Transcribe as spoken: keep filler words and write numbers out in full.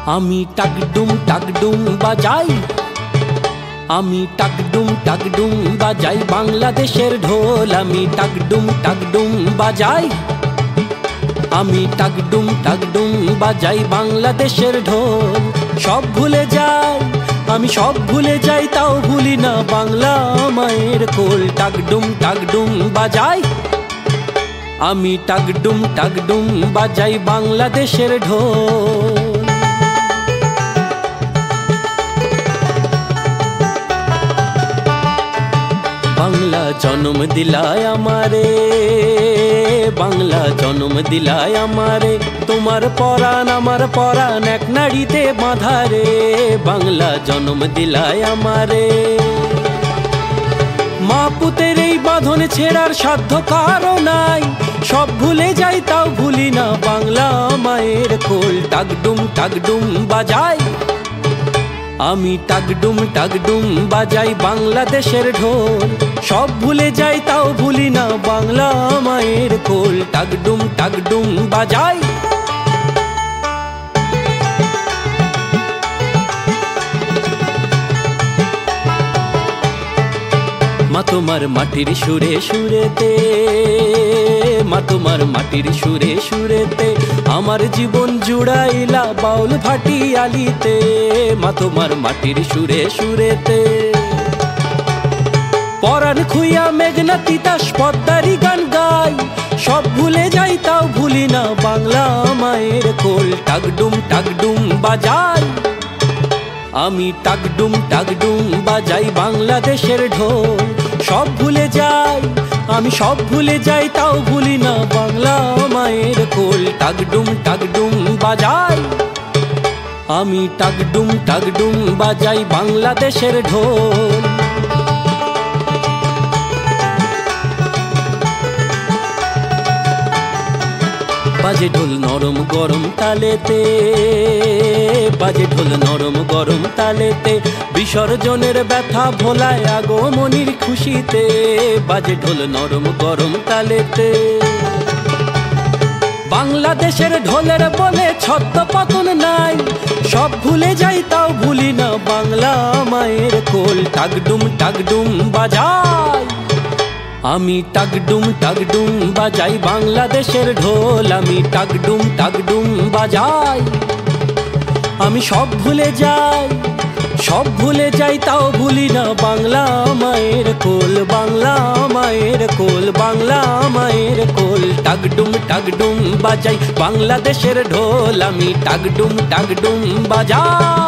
আমি টাকডুম টাকডুম বাজাই, আমি টাকডুম টাকডুম বাজাই বাংলাদেশের ঢোল। আমি টাকডুম টাকডুম বাজাই, আমি টাকডুম টাকডুম বাজাই বাংলাদেশের ঢোল। সব ভুলে যাই, আমি সব ভুলে যাই, তাও ভুলি না বাংলা মায়ের কোল। টাকডুম টাকডুম বাজাই, আমি টাকডুম টাকডুম বাজাই বাংলাদেশের ঢোল। বাংলা জন্ম দিলায় আমারে, বাংলা জন্ম দিলায় আমারে, তোমার পরাণ আমার পরাণ এক নাড়িতে বাঁধা রে। বাংলা জন্ম দিলায় আমারে, মা পুতের এই বাঁধন ছেড়ার সাধ্য কারো নাই। সব ভুলে যাই তাও ভুলি না বাংলা মায়ের কোল। টাকডুম টাকডুম বাজাই, আমি টাকডুম টাকডুম বাজাই বাংলাদেশের ঢোল। সব ভুলে যাই তাও ভুলি না বাংলা মায়ের কোল। টাকডুম টাকডুম বাজাই, মা তোমার মাটির সুরে সুরেতে, মা তোমার মাটির সুরে সুরেতে আমার জীবন জুড়াইলা বাউল ভাটিয়ালিতে। মা তোমার মাটির সুরে সুরেতে পরাণ খুইয়া মেঘনা তিতাস পদ্মারি গান গাই। সব ভুলে যাই তাও ভুলি না বাংলা মায়ের কোল। টাকডুম টাকডুম বাজাই, আমি টাকডুম টাকডুম বাজাই বাংলাদেশের ঢোল। সব ভুলে যাই, আমি সব ভুলে যাই, তাও ভুলি না বাংলা মায়ের কোল। টাকডুম টাকডুম বাজাই, আমি টাকডুম টাকডুম বাজাই বাংলাদেশের ঢোল। বাজে ঢোল নরম গরম তালেতে, বাজে ঢোল নরম গরম তালেতে, বিসর্জনের ব্যথা ভোলায় আগমনির খুশিতে। বাজে ঢোল নরম গরম তালেতে, বাংলাদেশের ঢোলের বলে ছদ্ম পতন নাই। সব ভুলে যাই তাও ভুলি না বাংলা মায়ের কোল। টাকডুম টাকডুম বাজাই, আমি টাকডুম টাকডুম বাজাই বাংলাদেশের ঢোল। আমি টাকডুম টাকডুম বাজাই, আমি সব ভুলে যাই, সব ভুলে যাই, তাও ভুলি না বাংলা মায়ের কোল। বাংলা মায়ের কোল, বাংলা মায়ের কোল। টাকডুম টাকডুম বাজাই বাংলাদেশের ঢোল। আমি টাকডুম টাকডুম বাজাই।